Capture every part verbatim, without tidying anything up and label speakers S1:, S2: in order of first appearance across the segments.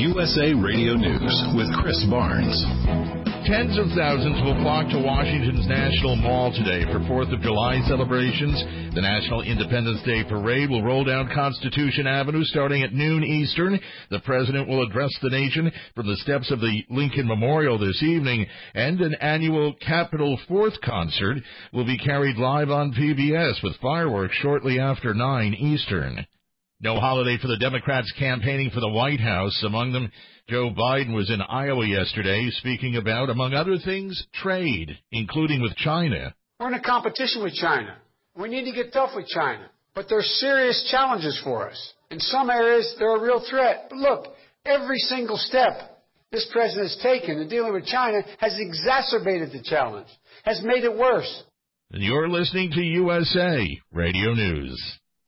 S1: U S A Radio News with Chris Barnes.
S2: Tens of thousands will flock to Washington's National Mall today for fourth of July celebrations. The National Independence Day Parade will roll down Constitution Avenue starting at noon Eastern. The President will address the nation from the steps of the Lincoln Memorial this evening, and an annual Capitol Fourth concert will be carried live on P B S with fireworks shortly after nine Eastern. No holiday for the Democrats campaigning for the White House. Among them, Joe Biden was in Iowa yesterday speaking about, among other things, trade, including with China.
S3: We're in a competition with China. We need to get tough with China. But there's serious challenges for us. In some areas, they're a real threat. But look, every single step this president has taken in dealing with China has exacerbated the challenge, has made it worse.
S2: And you're listening to U S A Radio News.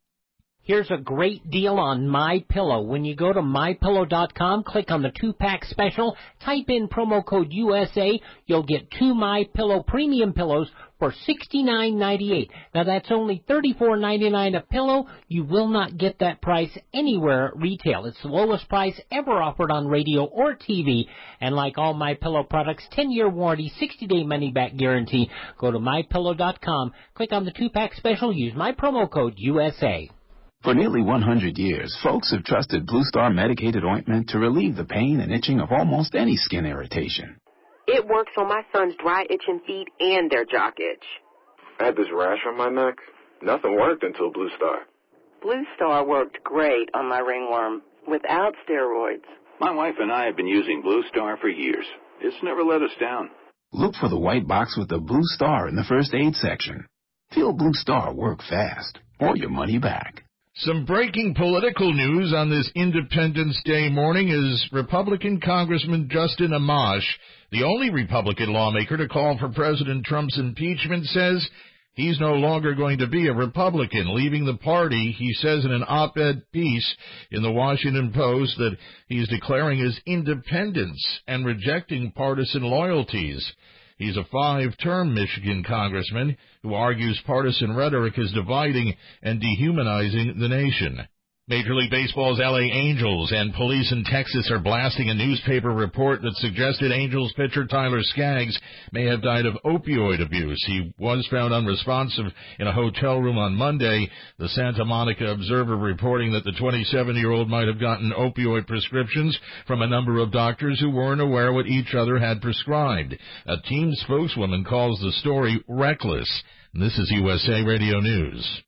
S4: Here's a great deal on MyPillow. When you go to my pillow dot com, click on the two-pack special, type in promo code U S A, you'll get two MyPillow premium pillows for sixty-nine ninety-eight. Now that's only thirty-four ninety-nine a pillow. You will not get that price anywhere at retail. It's the lowest price ever offered on radio or T V. And like all MyPillow products, ten-year warranty, sixty-day money-back guarantee. Go to my pillow dot com, click on the two-pack special, use my promo code U S A.
S5: For nearly one hundred years, folks have trusted Blue Star medicated ointment to relieve the pain and itching of almost any skin irritation.
S6: It works on my son's dry, itching feet and their jock itch.
S7: I had this rash on my neck. Nothing worked until Blue Star.
S6: Blue Star worked great on my ringworm without steroids.
S8: My wife and I have been using Blue Star for years. It's never let us down.
S5: Look for the white box with the Blue Star in the first aid section. Feel Blue Star work fast, or your money back.
S2: Some breaking political news on this Independence Day morning is Republican Congressman Justin Amash, the only Republican lawmaker to call for President Trump's impeachment, says he's no longer going to be a Republican, leaving the party. He says in an op-ed piece in the Washington Post that he's declaring his independence and rejecting partisan loyalties. He's a five-term Michigan congressman who argues partisan rhetoric is dividing and dehumanizing the nation. Major League Baseball's L A Angels and police in Texas are blasting a newspaper report that suggested Angels pitcher Tyler Skaggs may have died of opioid abuse. He was found unresponsive in a hotel room on Monday. The Santa Monica Observer reporting that the twenty-seven-year-old might have gotten opioid prescriptions from a number of doctors who weren't aware what each other had prescribed. A team spokeswoman calls the story reckless. This is U S A Radio News.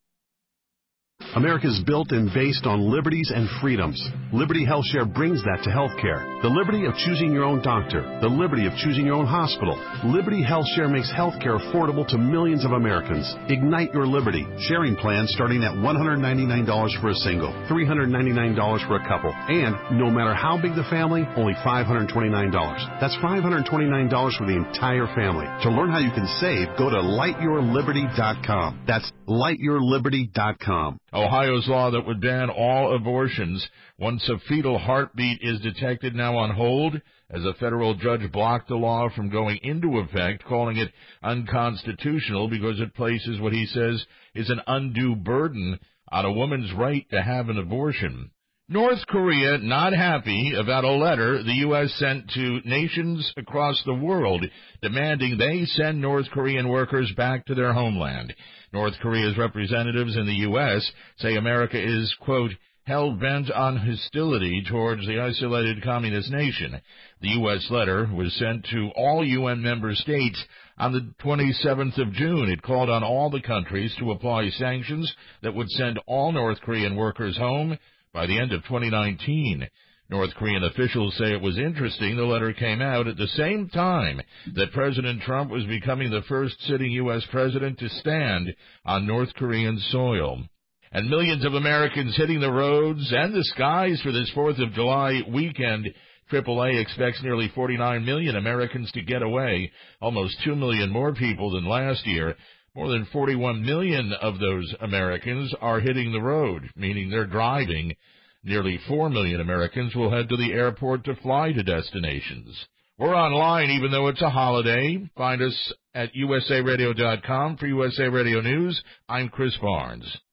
S9: America is built and based on liberties and freedoms. Liberty HealthShare brings that to healthcare. The liberty of choosing your own doctor. The liberty of choosing your own hospital. Liberty HealthShare makes healthcare affordable to millions of Americans. Ignite your liberty. Sharing plans starting at one hundred ninety-nine dollars for a single, three hundred ninety-nine dollars for a couple, and no matter how big the family, only five hundred twenty-nine dollars. That's five hundred twenty-nine dollars for the entire family. To learn how you can save, go to light your liberty dot com. That's light your liberty dot com.
S2: Ohio's law that would ban all abortions once a fetal heartbeat is detected now on hold as a federal judge blocked the law from going into effect, calling it unconstitutional because it places what he says is an undue burden on a woman's right to have an abortion. North Korea not happy about a letter the U S sent to nations across the world demanding they send North Korean workers back to their homeland. North Korea's representatives in the U S say America is, quote, hell-bent on hostility towards the isolated communist nation. The U S letter was sent to all U N member states on the twenty-seventh of June. It called on all the countries to apply sanctions that would send all North Korean workers home by the end of twenty nineteen. North Korean officials say it was interesting the letter came out at the same time that President Trump was becoming the first sitting U S president to stand on North Korean soil. And millions of Americans hitting the roads and the skies for this fourth of July weekend. triple A expects nearly forty-nine million Americans to get away, almost two million more people than last year. More than forty-one million of those Americans are hitting the road, meaning they're driving. Nearly four million Americans will head to the airport to fly to destinations. We're online even though it's a holiday. Find us at U S A radio dot com for U S A Radio News. I'm Chris Barnes.